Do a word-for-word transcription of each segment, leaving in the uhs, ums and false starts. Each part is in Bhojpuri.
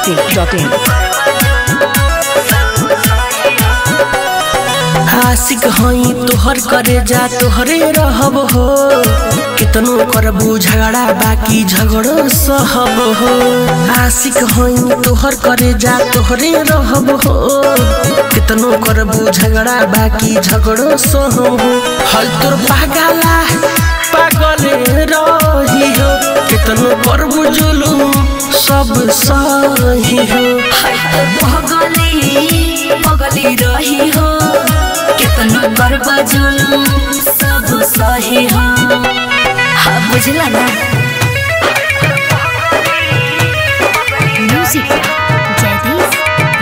मस्ती डॉट इन। आशिक हई तोहर करे जा तोहरे रहब हो, कितनो करबू झगड़ा बाकी झगड़ो सहब हो। आशिक हई तोहर करे जा तोहरे रहब हो, कितनो करबू झगड़ा बाकी झगड़ो सहब हो। हल तोर पागला पागले रही हो, कितनो करबू जुलूम सब सही हो। पगली पगली रही हो, कितना गर्व जुलूम सब सही हो। हाँ बुझला ना। म्यूजिक जयदीप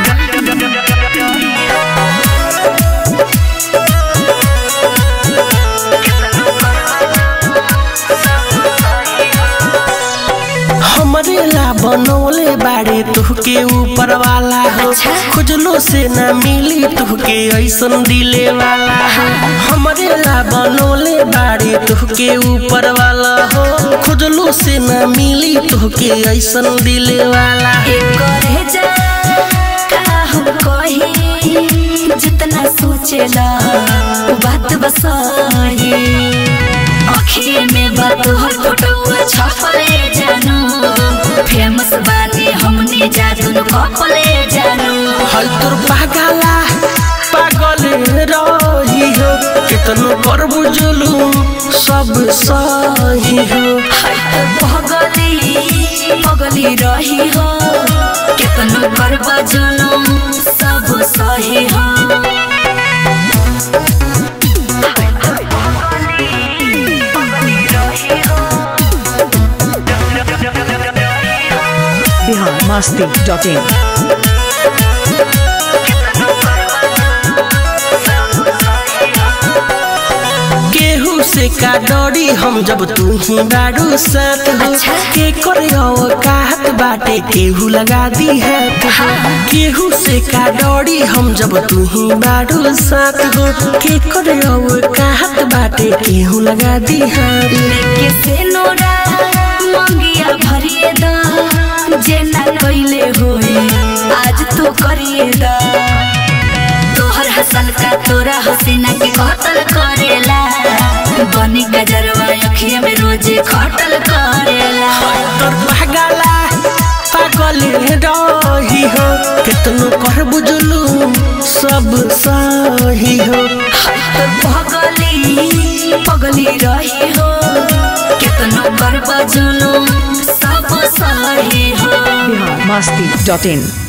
हमरे ला बनौले बाड़े तुहके ऊपर वाला हो, खुजलो से ना मिली तुहके ऐसन दिले वाला हो। हमरे ला बनौले बाड़े तुहके ऊपर वाला हो, खुजलो से ना मिली तुहके ऐसन दिले वाला। करे जा का हम कही, जितना सोचेला बात बसही। अखिए में बात हर फोटो छपले जानू, फेमस बानी हमने जादू कपले जानू। हल तोर पागला पागले रही हो, कितनो करबू जुलूम सब सही हो। पगली पगली रही हो, कितनो करबा जुलूम सब सही हो। Bihar Masti dot in. केहू से का डरी हम जब तू ही बाड़ू साथ हो। के करे औकात बाटे केहू लगा दी हाथ हो। केहू से का डरी हम जब तू ही बाड़ू साथ हो। के करे औकात बाटे केहू लगा दी हाथ। लेके से नोरा मंगिया भरिए दा, जेना कइले होए आज तो करिए दा। तोहर हसन का तोरा हसीना के कतल करेला, बनी गजरवा अखिया में रोजे खटल करेला। तोर पागला पागले रही हो, कितनो करबू जुलूम सब सही हो। पगली पगली रही हो, कितनो करबा जुलूम सब सही हो। बिहार मस्ती डॉट इन।